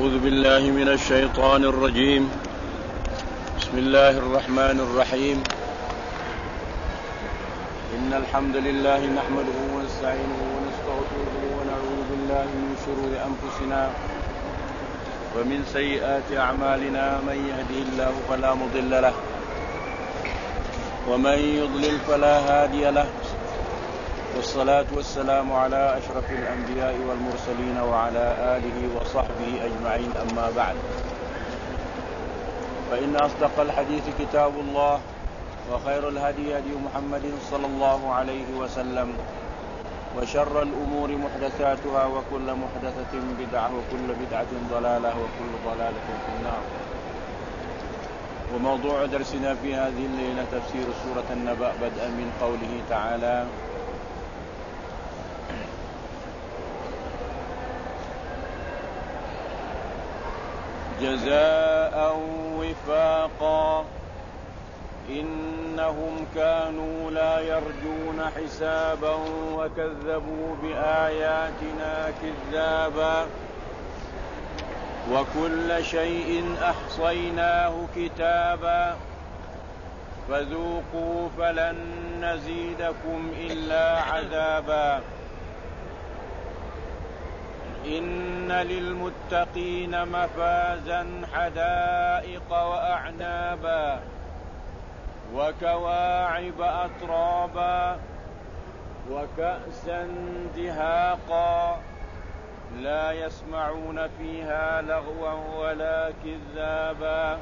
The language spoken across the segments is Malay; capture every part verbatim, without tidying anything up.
أعوذ بالله من الشيطان الرجيم. بسم الله الرحمن الرحيم. إن الحمد لله نحمده ونستعينه ونستغفره ونعوذ بالله من شرور أنفسنا ومن سيئات أعمالنا. من يهده الله فلا مضل له ومن يضلل فلا هادي له، والصلاة والسلام على أشرف الأنبياء والمرسلين وعلى آله وصحبه أجمعين. أما بعد، فإن أصدق الحديث كتاب الله، وخير الهدي هدي محمد صلى الله عليه وسلم، وشر الأمور محدثاتها، وكل محدثة بدعة، وكل بدعة ضلالة، وكل ضلالة في النار. وموضوع درسنا في هذه الليلة تفسير سورة النبأ، بدءا من قوله تعالى: جزاء وفاقا إنهم كانوا لا يرجون حسابا وكذبوا بآياتنا كذابا وكل شيء أحصيناه كتابا فذوقوا فلن نزيدكم إلا عذابا إن للمتقين مفازا حدائق وأعنابا وكواعب أترابا وكأسا دهاقا لا يسمعون فيها لغوا ولا كذابا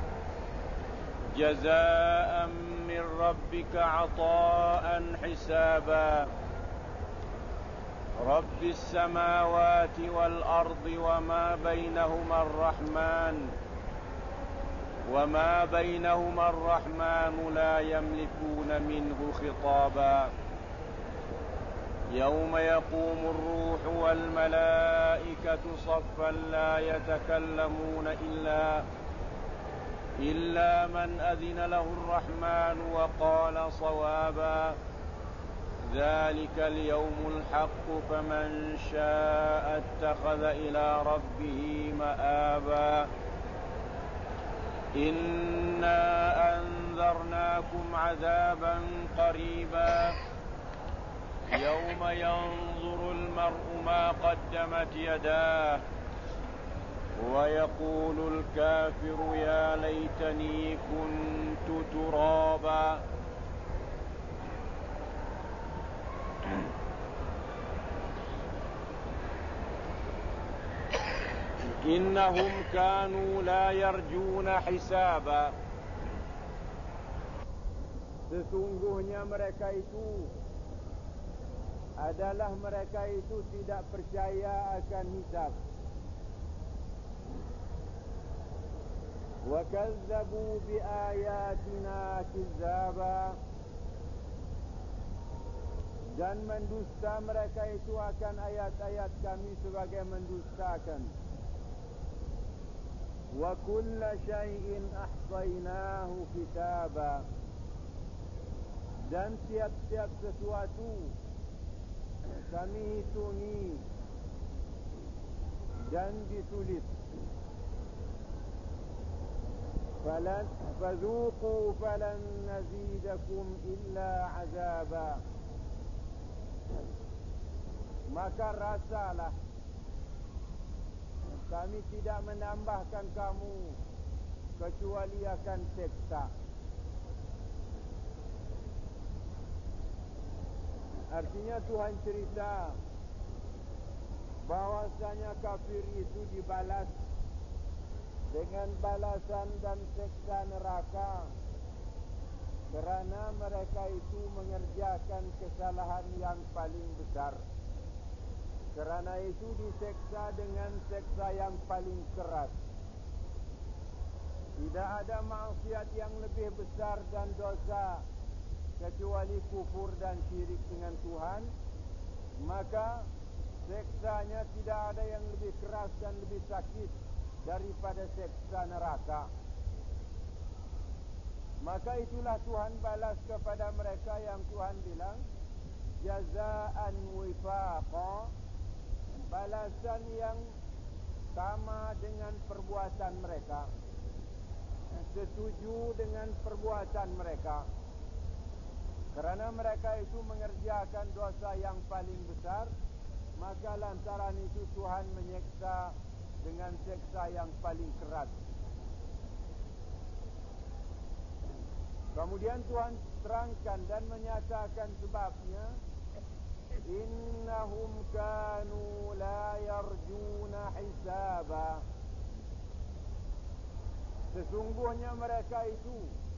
جزاء من ربك عطاء حسابا رب السماوات والأرض وما بينهما الرحمن وما بينهما الرحمن لا يملكون منه خطابا يوم يقوم الروح والملائكة صفا لا يتكلمون إلا إلا من أذن له الرحمن وقال صوابا ذلك اليوم الحق فمن شاء اتخذ إلى ربه مآبا إنا أنذرناكم عذابا قريبا يوم ينظر المرء ما قدمت يداه ويقول الكافر يا ليتني كنت ترابا. إنهم كانوا لا يرجون حسابا. Sesungguhnya mereka itu adalah mereka itu tidak percaya akan hisab. Wa kazzabu bi ayatina kizzaba, dan mendusta mereka itu akan ayat-ayat kami sebagai mendustakan. Wa kulla syai'in ahsaynahu kitaba, dan tiap-tiap sesuatu kami hitungi dan ditulis. Falan fadhuqu falan nazidakum illa azaba, maka rasalah, kami tidak menambahkan kamu kecuali akan seksa. Artinya Tuhan cerita bahwasanya kafir itu dibalas dengan balasan dan seksa neraka kerana mereka itu mengerjakan kesalahan yang paling besar. Kerana itu diseksa dengan seksa yang paling keras. Tidak ada maksiat yang lebih besar dan dosa kecuali kufur dan syirik dengan Tuhan. Maka seksanya tidak ada yang lebih keras dan lebih sakit daripada seksa neraka. Maka itulah Tuhan balas kepada mereka yang Tuhan bilang jazaan wifaqa, balasan yang sama dengan perbuatan mereka, setuju dengan perbuatan mereka, kerana mereka itu mengerjakan dosa yang paling besar, maka lantaran itu Tuhan menyeksa dengan seksa yang paling keras. Kemudian Tuhan terangkan dan menyatakan sebabnya, innahum kanu la yarjuna hisaba. Sesungguhnya mereka itu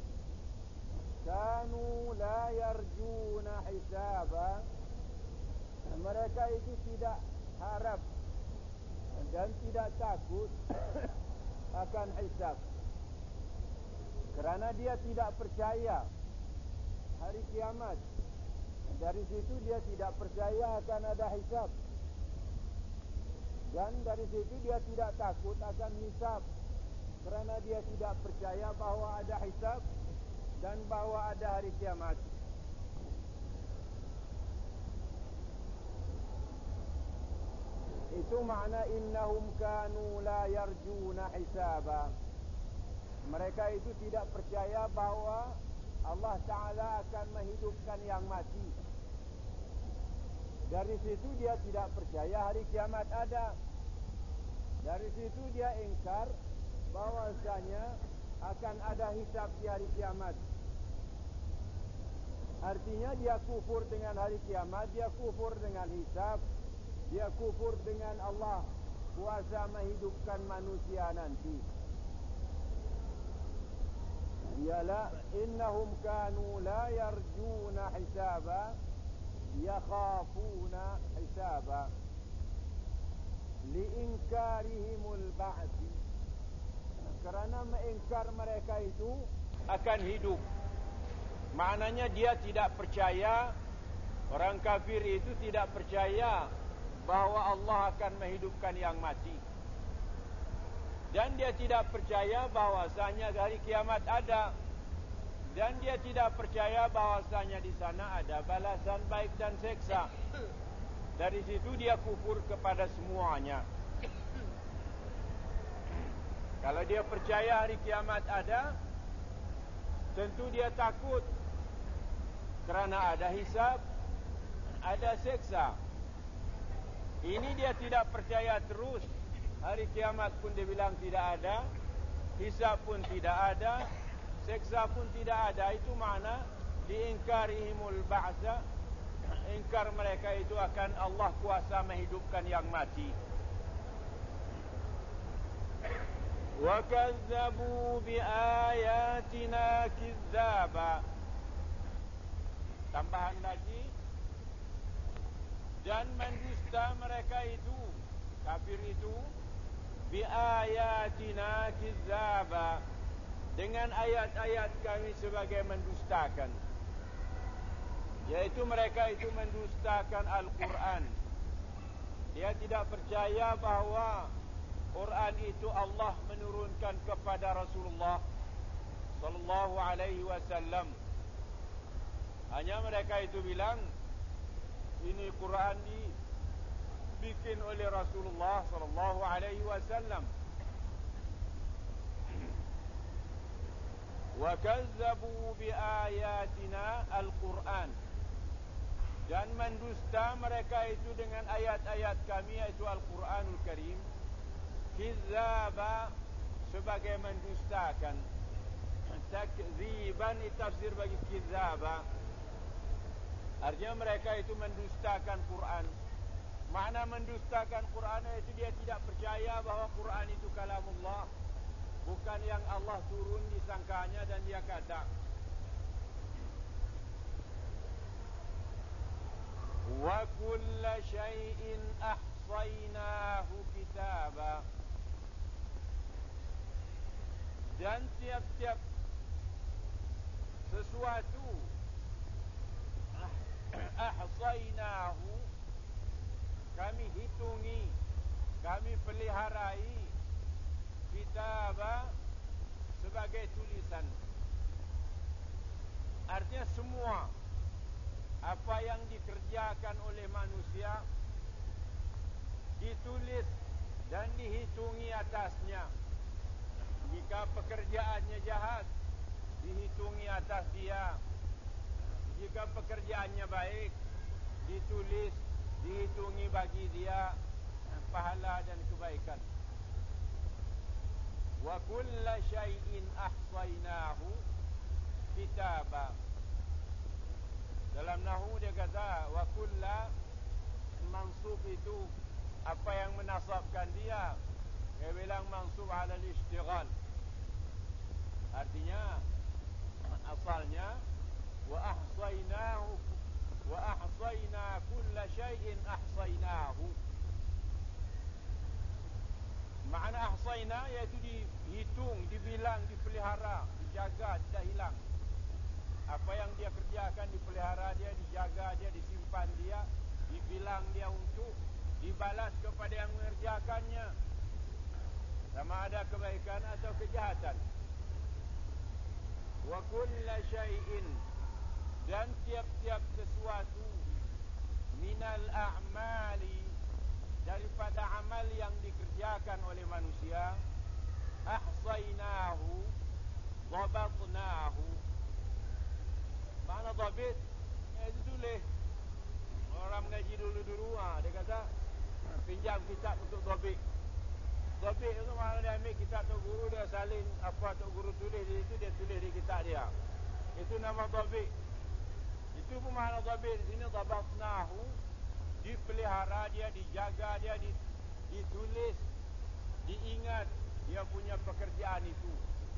kanu la yarjuna hisaba, mereka itu tidak harap dan tidak takut akan hisab, kerana dia tidak percaya hari kiamat. Dari situ dia tidak percaya akan ada hisab, dan dari situ dia tidak takut akan hisab, kerana dia tidak percaya bahawa ada hisab dan bahawa ada hari kiamat. Itu makna innahum kanu la yarjuna hisaba. Mereka itu tidak percaya bahawa Allah Ta'ala akan menghidupkan yang mati. Dari situ dia tidak percaya hari kiamat ada. Dari situ dia ingkar bahwasanya akan ada hisab di hari kiamat. Artinya dia kufur dengan hari kiamat, dia kufur dengan hisab, dia kufur dengan Allah kuasa menghidupkan manusia nanti. Ialah innahum kanu la yarjuna hisaba yakhafuna hisaba liinkarihimul ba'thi. Kerana mengingkar mereka itu akan hidup. Maknanya dia tidak percaya, orang kafir itu tidak percaya bahawa Allah akan menghidupkan yang mati. Dan dia tidak percaya bahawasanya hari kiamat ada. Dan dia tidak percaya bahawasanya di sana ada balasan baik dan seksa. Dari situ dia kufur kepada semuanya. Kalau dia percaya hari kiamat ada, tentu dia takut, kerana ada hisab, ada seksa. Ini dia tidak percaya terus. Hari kiamat pun dia bilang tidak ada, hisab pun tidak ada, seksa pun tidak ada. Itu makna diingkarihimul ba'sa. Ingkar mereka itu akan Allah kuasa menghidupkan yang mati. Wa kazzabu bi ayatina kizzaba. Tambahan lagi, dan mendusta mereka itu, kafir itu, bi ayatina kizzaba, dengan ayat-ayat kami sebagai mendustakan. Yaitu mereka itu mendustakan Al-Quran. Dia tidak percaya bahawa Quran itu Allah menurunkan kepada Rasulullah sallallahu alaihi wasallam. Hanya mereka itu bilang ini Quran dibikin oleh Rasulullah sallallahu alaihi wasallam. Wa kazzabu bi ayatina al-Quran, dan mendusta mereka itu dengan ayat-ayat kami, yaitu Al-Quranul Karim. Kizzaba, sebagai mendustakan. Takziban tafsir bagi kizzaba, artinya mereka itu mendustakan Quran. Makna mendustakan Quran itu dia tidak percaya bahawa Quran itu kalamullah, bukan yang Allah turun disangkanya dan dia kata. Wa kulla syai'in ahsaynahu kitaba, dan tiap-tiap sesuatu ahsaynahu, kami hitungi, kami peliharai, kitaba, sebagai tulisan. Artinya semua apa yang dikerjakan oleh manusia ditulis dan dihitungi atasnya. Jika pekerjaannya jahat, dihitungi atas dia. Jika pekerjaannya baik, ditulis, dihitungi bagi dia pahala dan kebaikan. Wa kulla syai'in ahsainahu kitaba. Dalam nahwu dia kata wa kulla, mansub itu apa yang menasabkan dia. Dia bilang mansub ala al-ishtighal. Artinya asalnya wa ahsainahu wa ahsayna kulla syai'in ahsaynahu. Makna ahsayna iaitu dihitung, dibilang, dipelihara, dijaga, tidak hilang. Apa yang dia kerjakan dipelihara dia, dijaga dia, disimpan dia, dibilang dia untuk dibalas kepada yang mengerjakannya, sama ada kebaikan atau kejahatan. Wa kulla syai'in, dan tiap-tiap sesuatu, minal a'mali, daripada amal yang dikerjakan oleh manusia, ahsainahu dhabatnahu. Mana dhabit? Eh, ditulis. Orang mengaji dulu-dulu, ha, dia kata pinjam kitab untuk dhabit. Dhabit itu makna dia ambil kitab tok guru, dia salin apa tok guru tulis di situ, dia tulis di kitab dia. Itu nama dhabit. Itu pun makna dhabit di sini, dhabatnahu, dipelihara dia, dijaga dia, ditulis, diingat dia punya pekerjaan itu.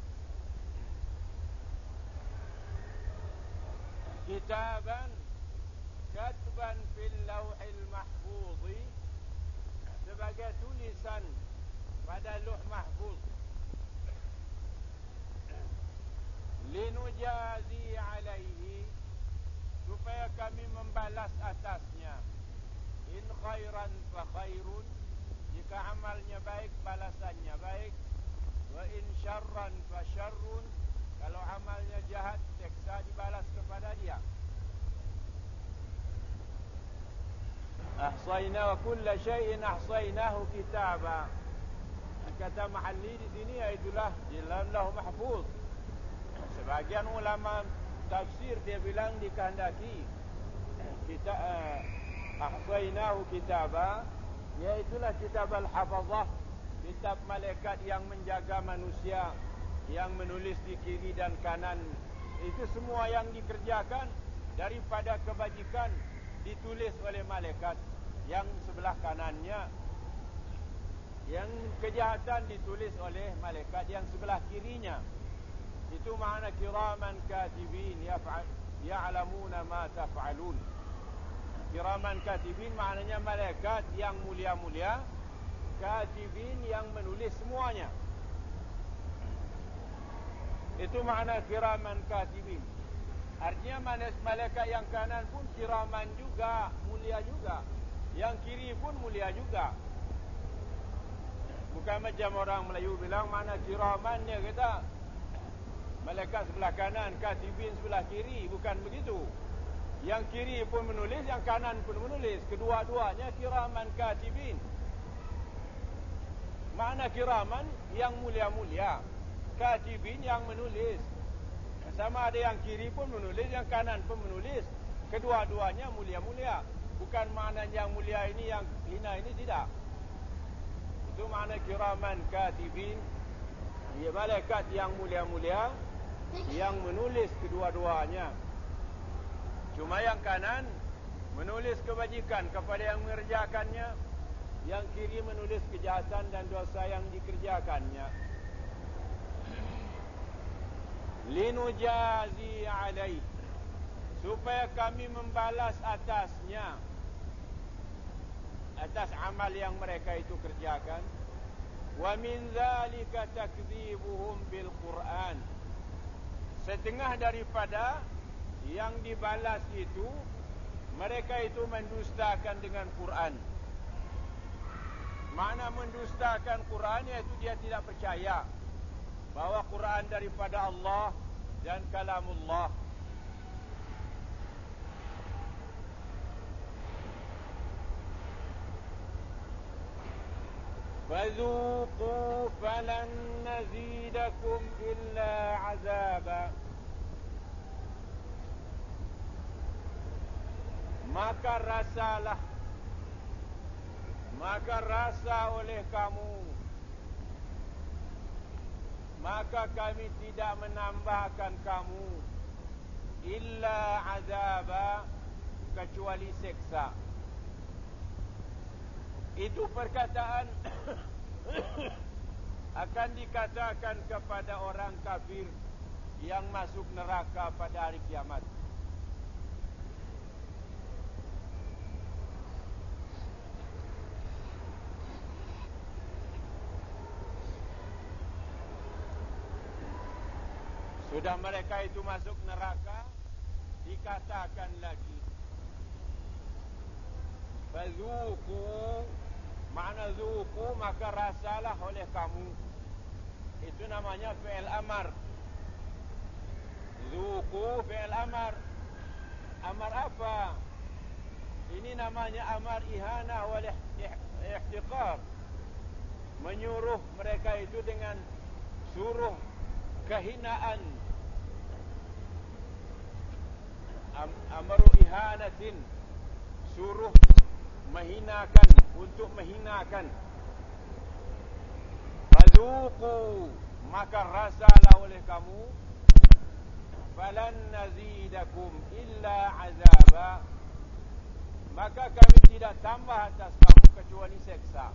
Kitaban katban fil lauhil mahfuz, sebagai tulisan pada lauh mahfuz. Linujazi alaihi, supaya kami membalas atasnya. In khairan fa khairun, jika amalnya baik balasannya baik. Wa in syarran fa syarrun, kalau amalnya jahat seksa dibalas kepada dia. Ahsayna wa kulla syai'in ahsaynahu kitaba. Kata mahalli di sini iaitulah di dalam lauh mahfuz. Sebagian ulama tafsir dia bilang dikehendaki kita uh, ahsaynahu kitaba, iaitulah kitab al-hafazah, kitab malaikat yang menjaga manusia, yang menulis di kiri dan kanan. Itu semua yang dikerjakan daripada kebajikan ditulis oleh malaikat yang sebelah kanannya, yang kejahatan ditulis oleh malaikat yang sebelah kirinya. Itu makna kiraman katibin ya'lamuna ma taf'alun. Kiraman katibin maknanya malaikat yang mulia-mulia, katibin yang menulis semuanya. Itu makna kiraman katibin. Artinya malaikat yang kanan pun kiraman juga, mulia juga. Yang kiri pun mulia juga. Bukan macam orang Melayu bilang mana kiraman, dia kata malaikat sebelah kanan, katibin sebelah kiri. Bukan begitu. Yang kiri pun menulis, yang kanan pun menulis. Kedua-duanya kiraman katibin. Makna kiraman yang mulia-mulia, katibin yang menulis. Sama ada yang kiri pun menulis, yang kanan pun menulis. Kedua-duanya mulia-mulia. Bukan makna yang mulia ini, yang hina ini, tidak. Itu makna kiraman katibin. Ya, malaikat yang mulia-mulia yang menulis kedua-duanya. Cuma yang kanan menulis kebajikan kepada yang mengerjakannya, yang kiri menulis kejahatan dan dosa yang dikerjakannya. Linujazi alaih, supaya kami membalas atasnya, atas amal yang mereka itu kerjakan. Wa min dzalika takdzibuhum bil Qur'an, setengah daripada yang dibalas itu mereka itu mendustakan dengan Quran. Makna mendustakan Quran iaitu dia tidak percaya bahawa Quran daripada Allah dan kalamullah. فذوقوا فلن نزيدكم إلا عذابا. Maka rasalah, maka rasa oleh kamu, maka kami tidak menambahkan kamu illa azaba, kecuali seksa. Itu perkataan akan dikatakan kepada orang kafir yang masuk neraka pada hari kiamat. Sudah mereka itu masuk neraka, dikatakan lagi, fazuku, makna zuku, maka rasalah oleh kamu. Itu namanya fi'il amar. Zuku fi'il amar. Amar apa? Ini namanya amar ihanah wal ihtiqar. Menyuruh mereka itu dengan suruh kehinaan. Am, amru ihanatin, suruh menghinakan, untuk menghinakan. Fadzuqu, maka rasalah oleh kamu, falan nazidakum illa azaba, maka kami tidak tambah atas kamu kecuali seksa.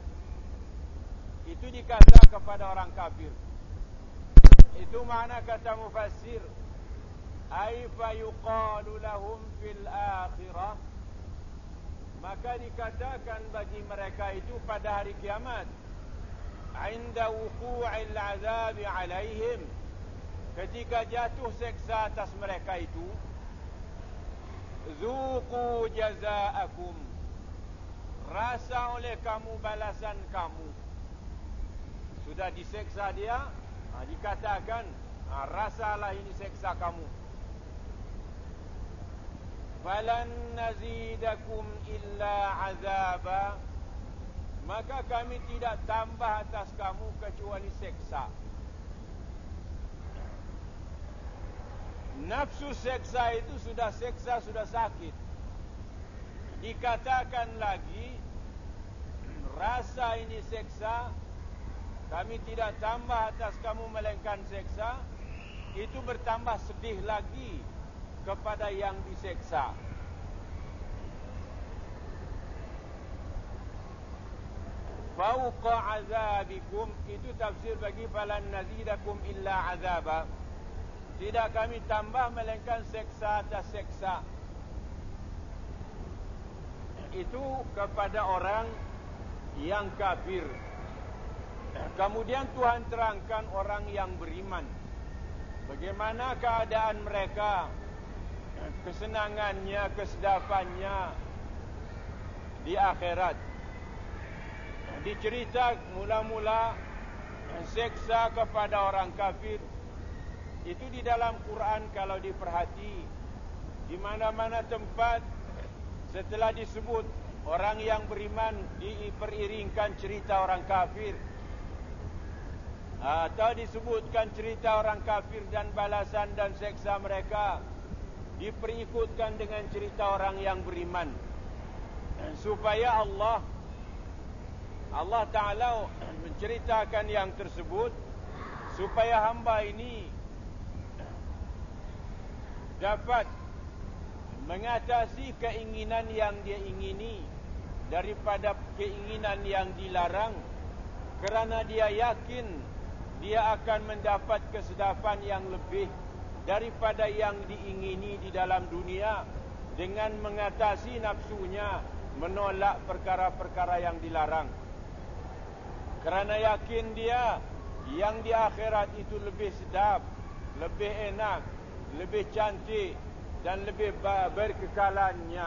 Itu dikata kepada orang kafir. Itu makna kata mufassir, ay fa yuqalu lahum fil akhirah, maka dikatakan bagi mereka itu pada hari kiamat, inda wuqu'il azab alaihim, ketika jatuh seksa atas mereka itu, zuqu jazaakum, rasa oleh kamu balasan kamu. Sudah diseksa dia, ha, dikatakan, ha, rasalah ini seksa kamu. Falan nazidakum illa azaba, maka kami tidak tambah atas kamu kecuali seksa. Nafsu seksa itu sudah seksa, sudah sakit. Dikatakan lagi, rasa ini seksa, kami tidak tambah atas kamu melainkan seksa. Itu bertambah sedih lagi kepada yang diseksa. Fauqa azabikum, itu tafsir bagi falan nazidakum illa azaba, tidak kami tambah melainkan seksa atas seksa. Itu kepada orang yang kafir. Kemudian Tuhan terangkan orang yang beriman, bagaimana keadaan mereka, kesenangannya, kesedafannya di akhirat. Dicerita mula-mula seksa kepada orang kafir. Itu di dalam Quran kalau diperhati, di mana-mana tempat setelah disebut orang yang beriman, diperiringkan cerita orang kafir, atau disebutkan cerita orang kafir dan balasan dan seksa mereka, diperikutkan dengan cerita orang yang beriman, supaya Allah Allah Ta'ala menceritakan yang tersebut, supaya hamba ini dapat mengatasi keinginan yang dia ingini daripada keinginan yang dilarang, kerana dia yakin dia akan mendapat kesedapan yang lebih daripada yang diingini di dalam dunia, dengan mengatasi nafsunya, menolak perkara-perkara yang dilarang. Kerana yakin dia yang di akhirat itu lebih sedap, lebih enak, lebih cantik dan lebih berkekalannya,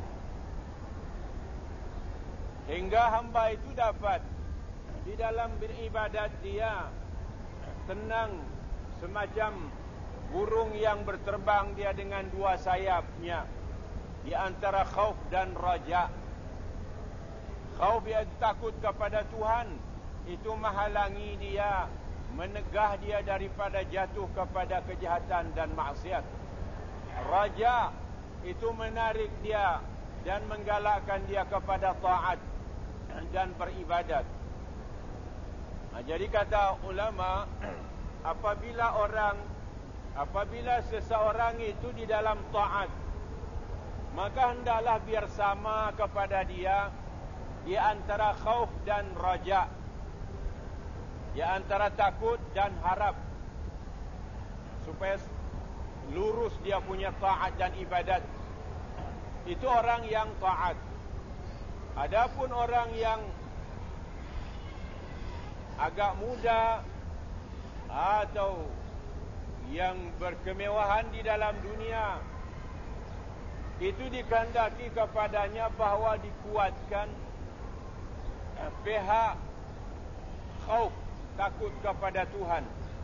hingga hamba itu dapat di dalam beribadat dia tenang, semacam burung yang berterbang dia dengan dua sayapnya, di antara khauf dan raja. Khauf iaitu takut kepada Tuhan, itu menghalangi dia, menegah dia daripada jatuh kepada kejahatan dan maksiat. Raja itu menarik dia dan menggalakkan dia kepada taat dan beribadat. Nah, jadi kata ulama, apabila orang apabila seseorang itu di dalam taat, maka hendaklah biar sama kepada dia di antara khauf dan raja, di antara takut dan harap, supaya lurus dia punya taat dan ibadat. Itu orang yang taat. Adapun orang yang agak muda atau yang berkemewahan di dalam dunia, itu dikehendaki kepadanya bahawa dikuatkan pihak khauf, takut kepada Tuhan.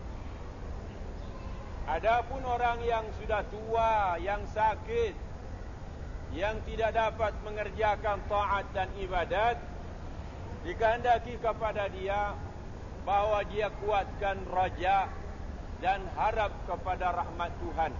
Adapun orang yang sudah tua, yang sakit, yang tidak dapat mengerjakan taat dan ibadat, dikehendaki kepada dia bahawa dia kuatkan raja dan harap kepada rahmat Tuhan.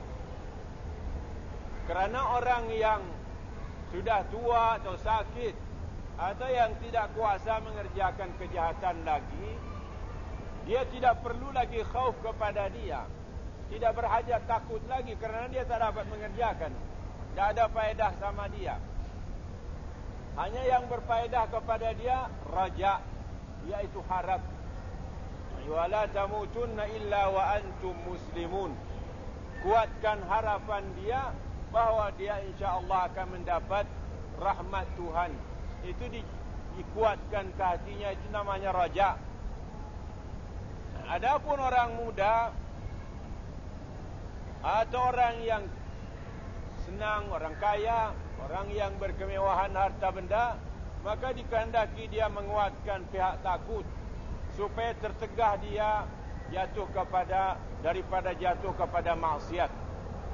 Kerana orang yang sudah tua atau sakit, atau yang tidak kuasa mengerjakan kejahatan lagi, dia tidak perlu lagi khauf kepada dia, tidak berhajat takut lagi, kerana dia tak dapat mengerjakan. Tak ada faedah sama dia. Hanya yang berfaedah kepada dia raja, iaitu harap. Wala tamutunna illa wa antum muslimun. Kuatkan harapan dia bahawa dia insya-Allah akan mendapat rahmat Tuhan. Itu di, dikuatkan ke hatinya, itu namanya raja. Adapun orang muda atau orang yang senang, orang kaya, orang yang berkemewahan harta benda, maka dikehendaki dia menguatkan pihak takut supaya tertegah dia jatuh kepada daripada jatuh kepada maksiat.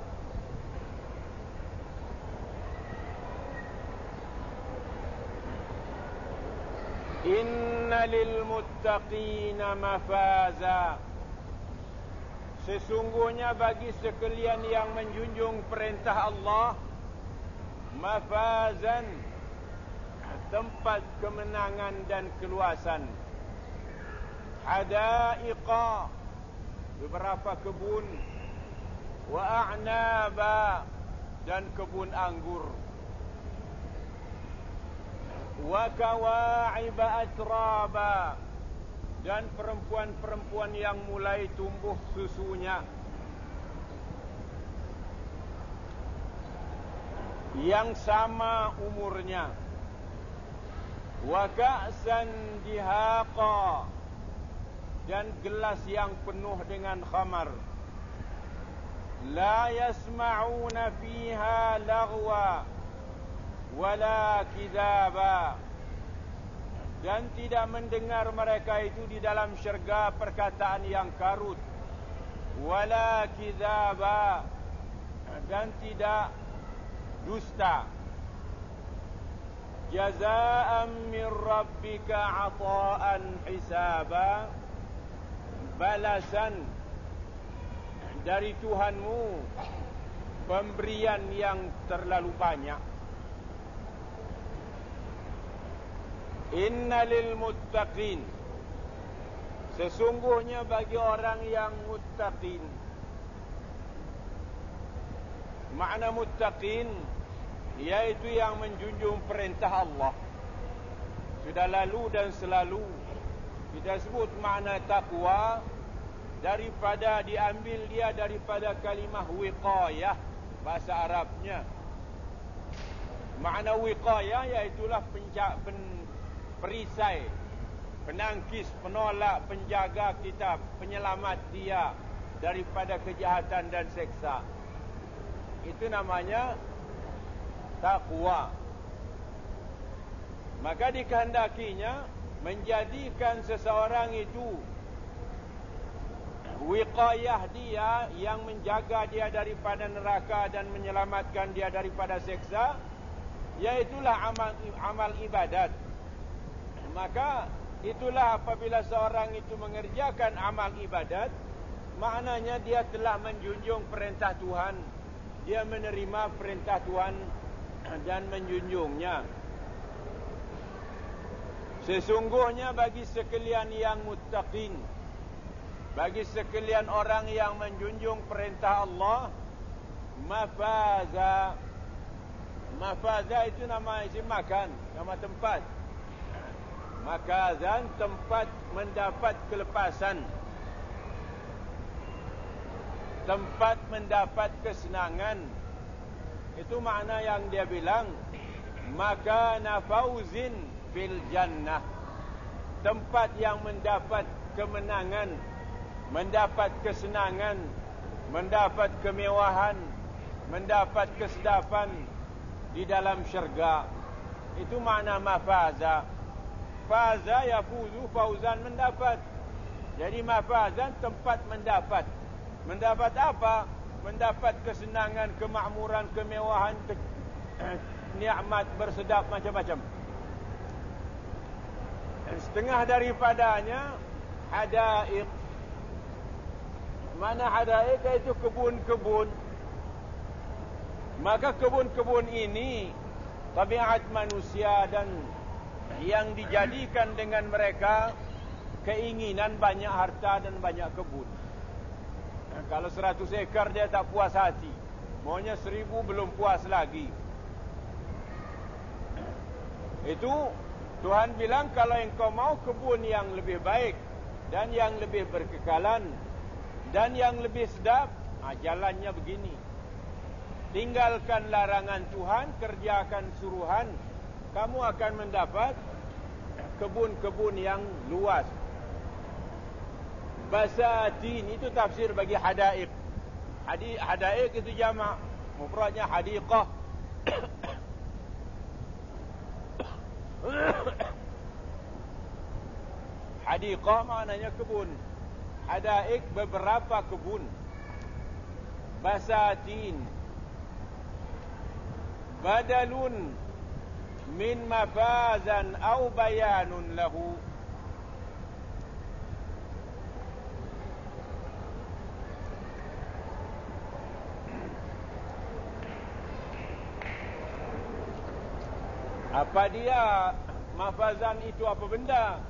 Inna lil muttaqina mafaza. Sesungguhnya bagi sekalian yang menjunjung perintah Allah, mafazan, tempat kemenangan dan keluasan. Hadaiqa, beberapa kebun. Wa a'naba, dan kebun anggur. Wa kawa'iba atraba, dan perempuan-perempuan yang mulai tumbuh susunya, yang sama umurnya. Wa ka'san dihaqa, dan gelas yang penuh dengan khamar. La yasma'una fiha lagwa wala kidaba, dan tidak mendengar mereka itu di dalam syurga perkataan yang karut, wala kidaba, dan tidak dusta. Jazaa'an min rabbika 'ata'an hisaba, balasan dari Tuhanmu, pemberian yang terlalu banyak. Inna lil muttaqin, sesungguhnya bagi orang yang muttaqin. Makna muttaqin yaitu yang menjunjung perintah Allah. Sudah lalu dan selalu kita sebut makna taqwa daripada diambil dia daripada kalimah wiqayah, bahasa Arabnya. Makna wiqayah iaitulah pencak pen perisai, penangkis, penolak, penjaga kita, penyelamat dia daripada kejahatan dan seksa. Itu namanya taqwa. Maka dikehendakinya menjadikan seseorang itu wiqayah dia, yang menjaga dia daripada neraka dan menyelamatkan dia daripada seksa, iaitulah amal amal ibadat. Maka itulah apabila seorang itu mengerjakan amal ibadat, maknanya dia telah menjunjung perintah Tuhan. Dia menerima perintah Tuhan dan menjunjungnya. Sesungguhnya bagi sekalian yang muttaqin, bagi sekalian orang yang menjunjung perintah Allah, mafaza. Mafaza itu nama isim makan, nama tempat. Makazan, tempat mendapat kelepasan, tempat mendapat kesenangan. Itu makna yang dia bilang, makana fauzin fil jannah, tempat yang mendapat kemenangan, mendapat kesenangan, mendapat kemewahan, mendapat kesedapan di dalam syurga. Itu makna mafaza. Faza yafuzu fauzan, mendapat. Jadi mafazan tempat mendapat. Mendapat apa? Mendapat kesenangan, kemakmuran, kemewahan, ke nikmat bersedap macam-macam. Setengah daripadanya hada'iq. Mana hada'iq? Iaitu kebun-kebun. Maka kebun-kebun ini tabiat manusia dan yang dijadikan dengan mereka keinginan banyak harta dan banyak kebun. Nah, kalau seratus ekar dia tak puas hati, maunya seribu belum puas lagi. Itu Tuhan bilang, kalau engkau mau kebun yang lebih baik dan yang lebih berkekalan dan yang lebih sedap, nah, jalannya begini. Tinggalkan larangan Tuhan, kerjakan suruhan, kamu akan mendapat kebun-kebun yang luas. Basatin itu tafsir bagi hada'iq. Hadi, hada'iq itu jamak, mufradnya hadiqah. Hadiqah maknanya kebun. Hada'iq beberapa kebun. Basatin badalun min mafazan au bayanun lahu. Apa dia mafazan itu, apa benda?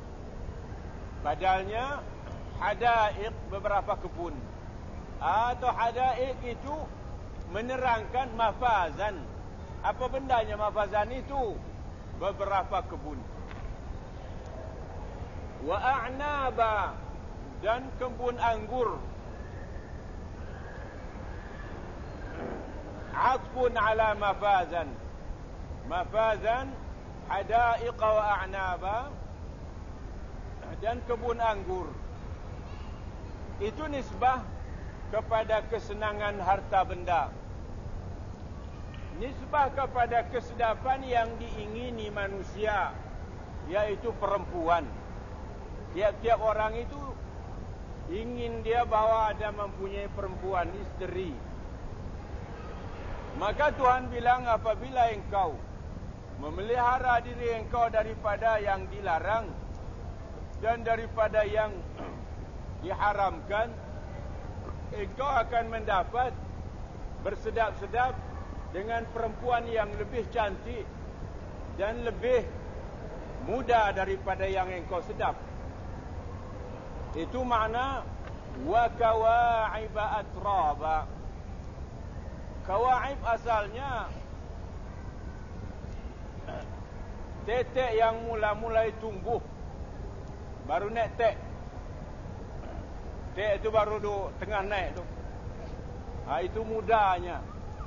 Badalnya hada'iq, beberapa kebun. Atau hada'iq itu menerangkan mafazan. Apa bendanya mafazan itu? Beberapa kebun. Wa a'naba, dan kebun anggur. Atfun ala mafazan. Mafazan, hada'iqa wa a'naba, dan kebun anggur. Itu nisbah kepada kesenangan harta benda, nisbah kepada kesedapan yang diingini manusia, yaitu perempuan. Tiap-tiap orang itu ingin dia bahawa ada mempunyai perempuan, isteri. Maka Tuhan bilang, apabila engkau memelihara diri engkau daripada yang dilarang dan daripada yang diharamkan, engkau akan mendapat bersedap-sedap dengan perempuan yang lebih cantik dan lebih muda daripada yang engkau sedap. Itu makna wa kawa'iba atraba. Kawa'ib asalnya tetek yang mula-mulai tumbuh, baru naik tek. Tek itu baru duduk tengah naik tu. Ha, itu mudanya.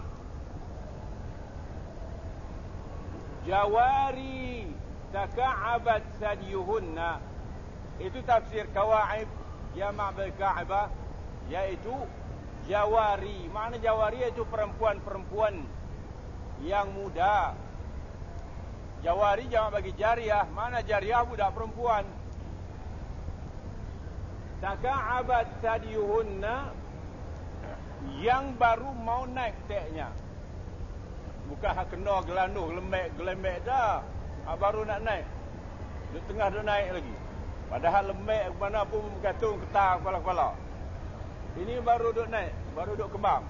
Jawari taka'abat sadiyuhunna. Itu tafsir kawa'ib jamak bil ka'bah, yaitu jawari. Makna jawari iaitu perempuan-perempuan yang muda. Jawari jamak bagi jariah. Mana jariah? Budak perempuan. Taka'abat sadiyuhunna, yang baru mau naik teknya. Bukan hak kena gelanduh, gelembek, gelembek dah. Ha, baru nak naik. Duk tengah duk naik lagi. Padahal lembek mana pun bergantung ketar kepala-kepala. Ini baru duk naik, baru duk kembang.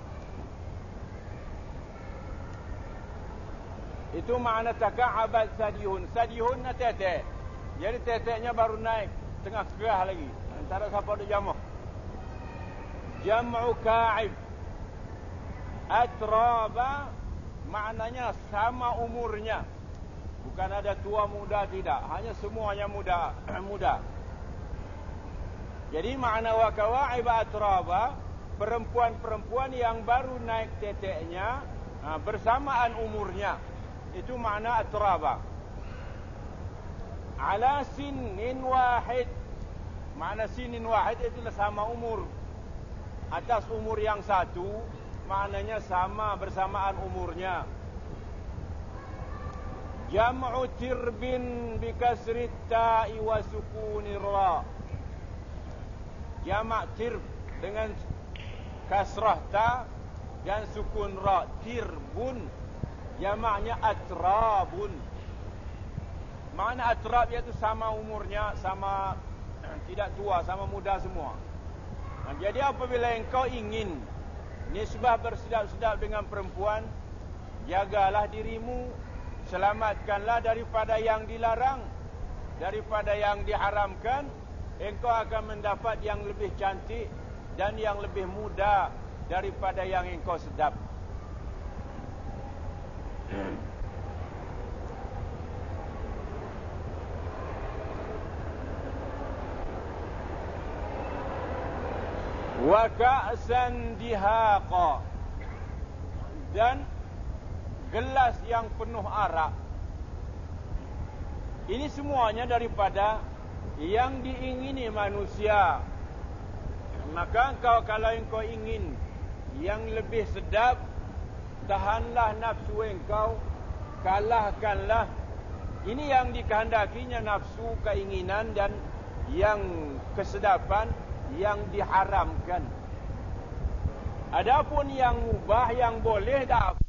Itu makna taka'abat sadihun. Sadihun na tetek. Jadi teteknya baru naik, tengah kerah lagi. Antara siapa duk jamak. Jam'u ka'ib. Atraba maknanya sama umurnya. Bukan ada tua muda, tidak. Hanya semuanya muda. muda. Jadi makna wa kawa'ib atraba, perempuan-perempuan yang baru naik teteknya ha, bersamaan umurnya. Itu makna atraba. Ala sinin wahid. Makna sinin wahid itulah sama umur. Atas umur yang satu, maknanya sama bersamaan umurnya. Jam'u tirbin bikasri ta'i wa sukuni ra. Jamak tirb dengan kasrah ta dan sukun ra. Tirbun. Jamaknya atrabun. Makna atrab iaitu sama umurnya, sama tidak tua, sama muda semua. Nah, jadi apabila engkau ingin nisbah bersedap-sedap dengan perempuan, jagalah dirimu, selamatkanlah daripada yang dilarang, daripada yang diharamkan. Engkau akan mendapat yang lebih cantik dan yang lebih muda daripada yang engkau sedap. Wa ka'san dihaqa, dan gelas yang penuh arak. Ini semuanya daripada yang diingini manusia. Maka engkau kalau engkau ingin yang lebih sedap, tahanlah nafsu engkau, kalahkanlah. Ini yang dikehendakinya nafsu, keinginan dan yang kesedapan yang diharamkan. Adapun yang mubah, yang boleh, dah